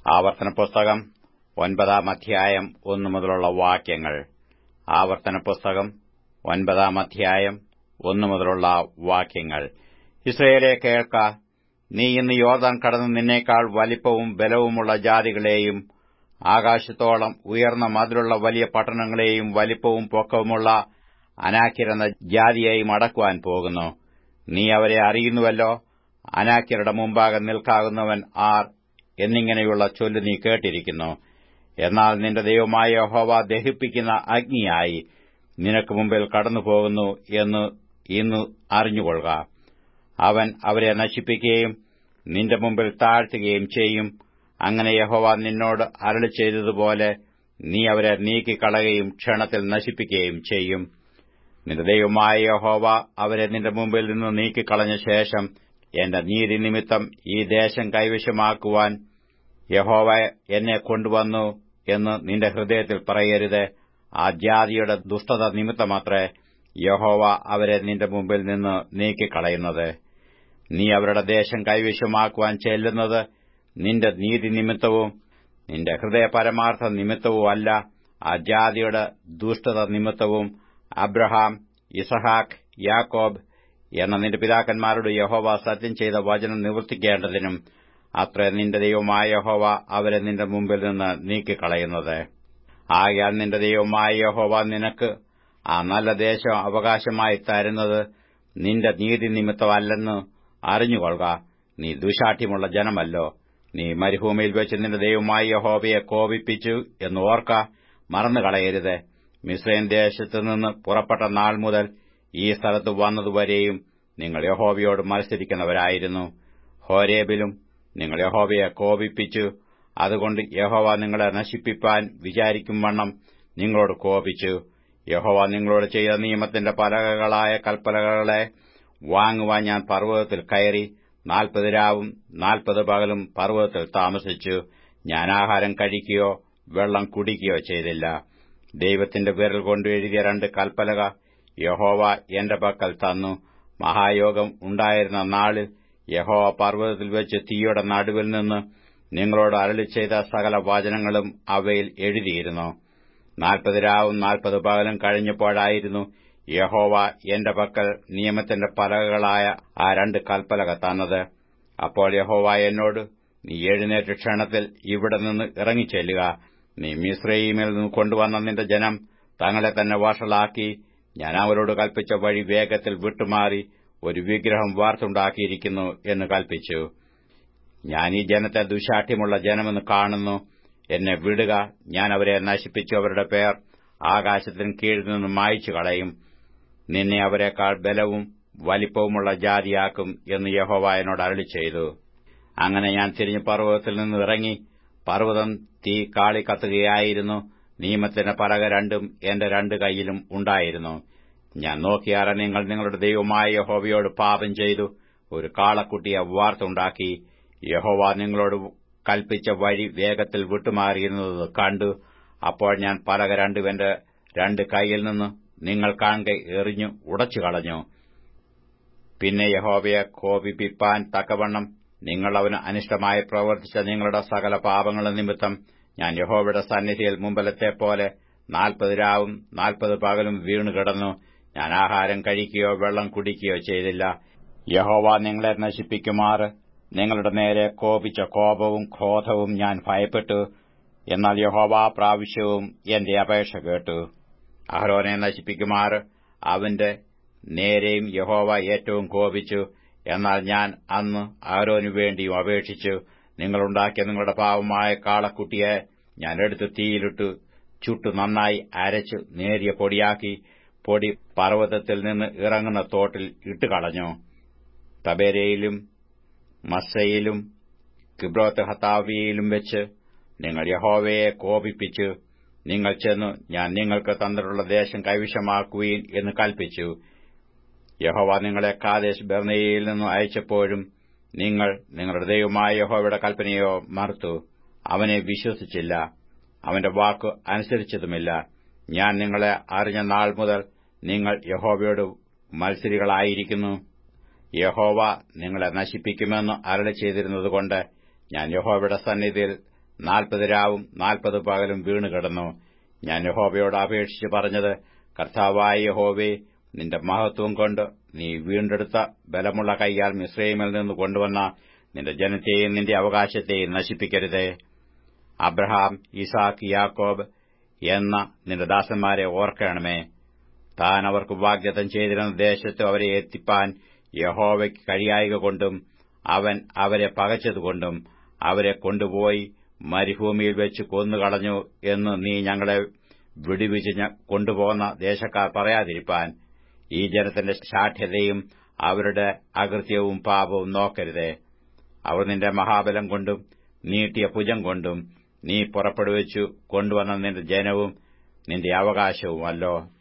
ആവർത്തന പുസ്തകം 9-ാം അധ്യായം 1 മുതലുള്ള വാക്യങ്ങൾ. ആവർത്തന പുസ്തകം 9-ാം അധ്യായം 1 മുതലുള്ള വാക്യങ്ങൾ. ഇസ്രായേലേ, കേൾക്ക. നീ ഇന്ന് യോർദാൻ കടന്ന് നിന്നേക്കാൾ വലിപ്പവും ബലവുമുള്ള ജാതികളെയും ആകാശത്തോളം ഉയർന്ന മതിലുള്ള വലിയ പട്ടണങ്ങളെയും വലിപ്പവും പൊക്കവുമുള്ള അനാക്യരെന്ന ജാതിയെയും അടക്കുവാൻ പോകുന്നു. നീ അവരെ അറിയുന്നുവല്ലോ. അനാക്യരുടെ മുമ്പാകെ നിൽക്കാകുന്നവൻ ആർ എന്നിങ്ങനെയുള്ള ചൊല്ല് നീ കേട്ടിരിക്കുന്നു. എന്നാൽ നിന്റെ ദൈവമായ യഹോവ ദഹിപ്പിക്കുന്ന അഗ്നിയായി നിനക്ക് മുമ്പിൽ കടന്നുപോകുന്നു എന്ന് ഇന്ന് അറിഞ്ഞുകൊള്ളുക. അവൻ അവരെ നശിപ്പിക്കുകയും നിന്റെ മുമ്പിൽ താഴ്ത്തുകയും ചെയ്യും. അങ്ങനെ യഹോവ നിന്നോട് അരുളിച്ചെയ്തതുപോലെ നീ അവരെ നീക്കിക്കളയുകയും ക്ഷണത്തിൽ നശിപ്പിക്കുകയും ചെയ്യും. നിന്റെ ദൈവമായ യഹോവ അവരെ നിന്റെ മുമ്പിൽ നിന്ന് നീക്കിക്കളഞ്ഞ ശേഷം എന്റെ നീതി നിമിത്തം ഈ ദേശം കൈവശമാക്കുവാൻ യഹോവ എന്നെ കൊണ്ടുവന്നു എന്ന് നിന്റെ ഹൃദയത്തിൽ പറയരുത്. ആ ജാതിയുടെ ദുഷ്ടത നിമിത്തമത്രേ യഹോവ അവരെ നിന്റെ മുമ്പിൽ നിന്ന് നീക്കിക്കളയുന്നത്. നീ അവരുടെ ദേശം കൈവശമാക്കുവാൻ ചെല്ലുന്നത് നിന്റെ നീതി നിമിത്തവും നിന്റെ ഹൃദയ പരമാർത്ഥ നിമിത്തവും അല്ല, ആ ജാതിയുടെ ദുഷ്ടത നിമിത്തവും അബ്രഹാം, യിസ്ഹാക്ക്, യാക്കോബ് എന്ന നിന്റെ പിതാക്കന്മാരോട് യഹോവ സത്യം ചെയ്ത വചനം നിവർത്തിക്കേണ്ടതിനും അത്രേ നിന്റെ ദൈവമായ യഹോവ അവരെ നിന്റെ മുമ്പിൽ നിന്ന് നീക്കിക്കളയുന്നത്. ആകയാൽ നിന്റെ ദൈവമായ യഹോവ നിനക്ക് ആ നല്ല ദേശം അവകാശമായി തരുന്നത് നിന്റെ നീതി നിമിത്തമല്ലെന്ന് അറിഞ്ഞുകൊള്ളുക. നീ ദുശാഠ്യമുള്ള ജനമല്ലോ. നീ മരുഭൂമിയിൽ വെച്ച് നിന്റെ ദൈവമായ യഹോവയെ കോപിപ്പിച്ചു എന്ന് ഓർക്ക, മറന്നുകളയരുത്. മിസ്രയീം ദേശത്തുനിന്ന് പുറപ്പെട്ട നാൾ മുതൽ ഈ സ്ഥലത്ത് വന്നതുവരെയും നിങ്ങൾ യഹോവയോട് മത്സരിക്കുന്നവരായിരുന്നു. ഹോരേബിലും നിങ്ങൾ യഹോവയെ കോപിപ്പിച്ചു. അതുകൊണ്ട് യഹോവ നിങ്ങളെ നശിപ്പിപ്പാൻ വിചാരിക്കുംവണ്ണം നിങ്ങളോട് കോപിച്ചു. യഹോവ നിങ്ങളോട് ചെയ്ത നിയമത്തിന്റെ പലകകളായ കല്പലകളെ വാങ്ങുവാൻ ഞാൻ പർവ്വതത്തിൽ കയറി 40 രാവും 40 പകലും പർവ്വതത്തിൽ താമസിച്ചു. ഞാൻ ആഹാരം കഴിക്കുകയോ വെള്ളം കുടിക്കുകയോ ചെയ്തില്ല. ദൈവത്തിന്റെ വിരൽ കൊണ്ട് എഴുതിയ 2 കല്പലക യഹോവ എന്റെ പക്കൽ തന്നു. മഹായോഗം ഉണ്ടായിരുന്ന നാളിൽ യഹോവ പർവ്വതത്തിൽ വെച്ച് തീയുടെ നടുവിൽ നിന്ന് നിങ്ങളോട് അരുളിച്ചെയ്ത സകല വചനങ്ങളും അവയിൽ എഴുതിയിരുന്നു. 40 രാവും 40 പകലും കഴിഞ്ഞപ്പോഴായിരുന്നു യഹോവ എന്റെ പക്കൽ നിയമത്തിന്റെ പലകകളായ ആ 2 കല്പലക തന്നത്. അപ്പോൾ യഹോവ എന്നോട്, നീ എഴുന്നേറ്റ് ക്ഷണത്തിൽ ഇവിടെ നിന്ന് ഇറങ്ങിച്ചെല്ലുക. നീ മിസ്രയീമിൽ നിന്ന് കൊണ്ടുവന്ന നിന്റെ ജനം തങ്ങളെ തന്നെ വഷളാക്കി ഞാൻ അവരോട് കൽപ്പിച്ച വഴി വേഗത്തിൽ വിട്ടുമാറി ഒരു വിഗ്രഹം വാർത്തുണ്ടാക്കിയിരിക്കുന്നു എന്ന് കൽപ്പിച്ചു. ഞാൻ ഈ ജനത്തെ ദുശാഠ്യമുള്ള ജനമെന്ന് കാണുന്നു. എന്നെ വിടുക. ഞാൻ അവരെ നശിപ്പിച്ചു അവരുടെ പേർ ആകാശത്തിന് കീഴിൽ നിന്ന് മായ്ച്ചു കളയും. നിന്നെ അവരെക്കാൾ ബലവും വലിപ്പവുമുള്ള ജാതിയാക്കും എന്ന് യഹോവ എന്നോട് അരുളിച്ചെയ്തു. അങ്ങനെ ഞാൻ തിരിഞ്ഞ് പർവ്വതത്തിൽ നിന്ന് ഇറങ്ങി. പർവ്വതം തീ കാളി കത്തുകയായിരുന്നു. നിയമത്തിന്റെ പലക 2 എന്റെ 2 കൈയിലും ഉണ്ടായിരുന്നു. ഞാൻ നോക്കിയാറ നിങ്ങൾ നിങ്ങളുടെ ദൈവമായ യഹോവയോട് പാപം ചെയ്തു ഒരു കാളക്കുട്ടിയെ വാർത്തുണ്ടാക്കി. യഹോവ നിങ്ങളോട് കൽപ്പിച്ച വഴി വേഗത്തിൽ വിട്ടുമാറിയിരുന്നത് കണ്ടു. അപ്പോൾ ഞാൻ പലക 2 എന്റെ 2 കൈയിൽ നിന്ന് നിങ്ങൾ കാണെ എറിഞ്ഞു ഉടച്ചു കളഞ്ഞു. പിന്നെ യഹോവയെ കോപിപ്പിപ്പാൻ തക്കവണ്ണം നിങ്ങൾ അവന് അനിഷ്ടമായി പ്രവർത്തിച്ച നിങ്ങളുടെ സകല പാപങ്ങളും നിമിത്തം ഞാൻ യഹോവയുടെ സന്നിധിയിൽ മുമ്പലത്തെപ്പോലെ 40 രാവും 40 പകലും വീണുകിടന്നു. ഞാൻ ആഹാരം കഴിക്കുകയോ വെള്ളം കുടിക്കുകയോ ചെയ്തില്ല. യഹോവ നിങ്ങളെ നശിപ്പിക്കുമാറ് നിങ്ങളുടെ നേരെ കോപിച്ച കോപവും ക്രോധവും ഞാൻ ഭയപ്പെട്ടു. എന്നാൽ യഹോവ പ്രാവശ്യവും എന്റെ അപേക്ഷ കേട്ടു. അഹരോനെ നശിപ്പിക്കുമാറ് അവന്റെ നേരെയും യഹോവ ഏറ്റവും കോപിച്ചു. എന്നാൽ ഞാൻ അന്ന് അഹരോനു വേണ്ടിയും അപേക്ഷിച്ചു. നിങ്ങളുണ്ടാക്കിയ നിങ്ങളുടെ പാവമായ കാളക്കുട്ടിയെ ഞാൻ എടുത്ത് തീയിലിട്ടു ചുട്ടു നന്നായി അരച്ചു നേരിയ പൊടിയാക്കി പൊടി പർവ്വതത്തിൽ നിന്ന് ഇറങ്ങുന്ന തോട്ടിൽ ഇട്ടുകളഞ്ഞു. തബേരയിലും മസ്സയിലും കിബ്രോത്ത് ഹത്താവിയിലും വെച്ച് നിങ്ങൾ യഹോവയെ കോപിപ്പിച്ചു. നിങ്ങൾ ചെന്നു ഞാൻ നിങ്ങൾക്ക് തന്നിട്ടുള്ള ദേശം കൈവശമാക്കുവീൻ എന്ന് കൽപ്പിച്ചു. യഹോവ നിങ്ങളെ കാദേശ് ബർന്നേയയിൽ നിന്ന് അയച്ചപ്പോഴും നിങ്ങൾ നിങ്ങളുടെ ദൈവമായ യഹോവയുടെ കൽപ്പനയോ മറുത്തു. അവനെ വിശ്വസിച്ചില്ല, അവന്റെ വാക്ക് അനുസരിച്ചതുമില്ല. ഞാൻ നിങ്ങളെ അറിഞ്ഞ നാൾ മുതൽ നിങ്ങൾ യഹോവയോട് മത്സരികളായിരിക്കുന്നു. യഹോവ നിങ്ങളെ നശിപ്പിക്കുമെന്ന് അരുളിച്ചെയ്തിരുന്നതുകൊണ്ട് ഞാൻ യഹോവയുടെ സന്നിധിയിൽ 40 രാവും 40 പകലും വീണുകിടന്നു. ഞാൻ യഹോവയോട് അപേക്ഷിച്ച് പറഞ്ഞത്, കർത്താവായ യഹോവേ, നിന്റെ മഹത്വം കൊണ്ട് നീ വീണ്ടെടുത്ത ബലമുള്ള കൈയാൽ മിസ്രയീമിൽ നിന്ന് കൊണ്ടുവന്ന നിന്റെ ജനത്തെയും നിന്റെ അവകാശത്തെയും നശിപ്പിക്കരുതേ. അബ്രഹാം, ഇസാക്ക്, യാക്കോബ് എന്ന നിന്റെ ദാസന്മാരെ ഓർക്കണമേ. താൻ അവർക്ക് വാഗ്ദത്തം ചെയ്തിരുന്ന ദേശത്ത് അവരെ എത്തിപ്പാൻ യഹോവയ്ക്ക് കഴിയായ്കകൊണ്ടും അവൻ അവരെ പകച്ചതുകൊണ്ടും അവരെ കൊണ്ടുപോയി മരുഭൂമിയിൽ വെച്ച് കൊന്നുകളഞ്ഞു എന്ന് നീ ഞങ്ങളെ വിടുവിച്ച് കൊണ്ടുപോകുന്ന ദേശക്കാർ പറയാതിരിപ്പാൻ ഈ ജനത്തിന്റെ ശാഠ്യതയും അവരുടെ അകൃത്യവും പാപവും നോക്കരുതേ. അവർ നിന്റെ മഹാബലം കൊണ്ടും നീട്ടിയ ഭുജം കൊണ്ടും നീ പുറപ്പെടുവിച്ചു കൊണ്ടുവന്ന നിന്റെ ജനവും നിന്റെ അവകാശവുമല്ലോ.